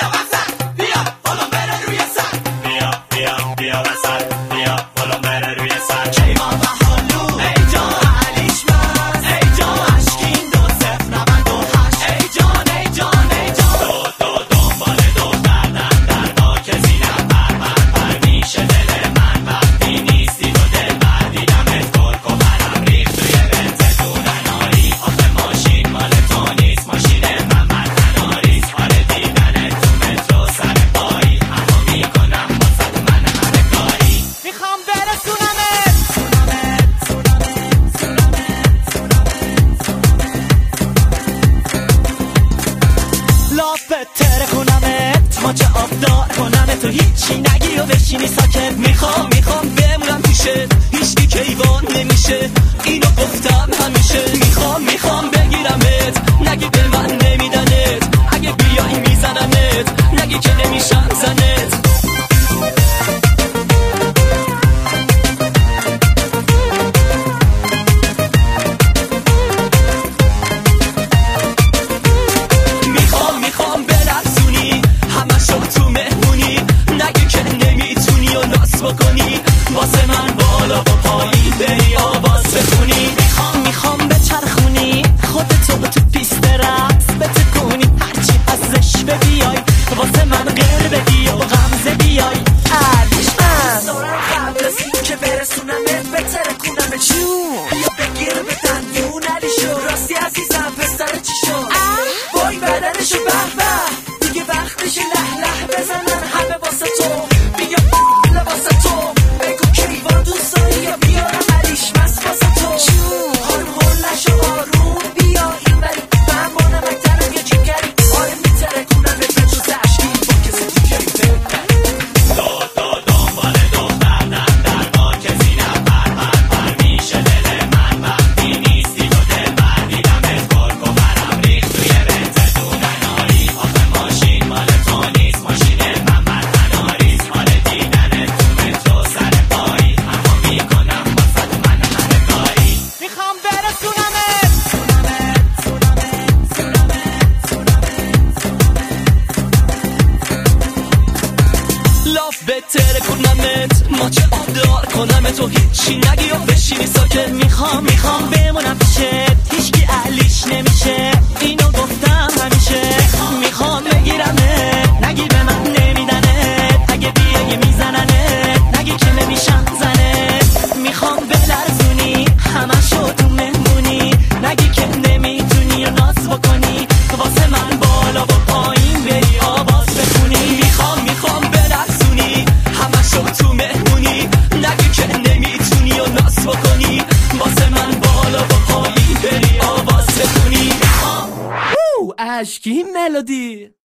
بیا وسط بیا بالا بره روی سر بیا وسط بیا بالا بره روی سر کیوان و هالو ای جان علیش بس ای جان اشکین 2098 ای جان دو دنبال دختر در خاک زینم پر میشه دل من وقتی نیستی تو دل بر دیدمت کرک و برم ریخت توی بنز دوننایی آخه ماشین مال تو نیست ماشین من تناریست حال دیدنت تو مترو سر پایی اما میکنم واسه من همه کاری میخوام برسونمت لافت تره کنمت ماچه آبدار کنمت تو هیچی نگی و بشینی ساکت میخوام بمونم پیشت هیچی کیوان نمیشه اینو گفتم همیشه میخوام بگیرمت نگی به من نمیدنت اگه بیایی میزنمت نگی که نمیشم زنت میخوام برسونی همشو تو مهمونی نگی که نمیتونی و ناس بکنی واسه من بالا و پایین بری آواز بخونی میخوام بچرخونی خودتو تو پیست رقص بتکونی هرچی ازش ببیای واسه من غیر بدی و غمزه بیای علیش من دارم قبل از این که برسونمت بترکونم جون بیا بگیر به دندون علی شو راستی عزیزم پسر چی شد وای بدنشو به دیگه وقتش له بزنن همه واسه تو بیا واسه تو بگو کیوان دوست داری یا بیارم علیش مست واسه تو هول نشو آروم بیا این بری بهمانه مکترم یه جیگری آره میترکونم به تو زشکی با کسی دیگری دنبال دختر در خاک زینم پر میشه دل من وقتی نیستی تو دل بر دیدمت کرک و برم ریخت توی بنز دوننایی آخه ماشین مال تو نیست ماشین من تناریست حال دیدنت تو مترو سر پایی اما میکنم واسه من همه کاری میخوام برسونمت لاف بهتره کنمت ماچه آبدار کنمت تو هیچی نگی و بشینی ساکت میخوام بمونم پیشت هیچکی اهلیش نمیشه اینو گفتم همیشه میخوام بگیرمت نگی به من نمیدنت اگه بیایی میزننت نگی که نمیشم زنت میخوام بلرزونی همشو تو مهمونی نگی که نمیتونی و ناز بکنی واسه من بالا و پایین بری آواز بخونی میخوام بلرزونی همشو تو مهمونی نگی که نمیتونی و ناز بکنی واسه من بالا و پایین بری آواز بخونی اشکی ملودی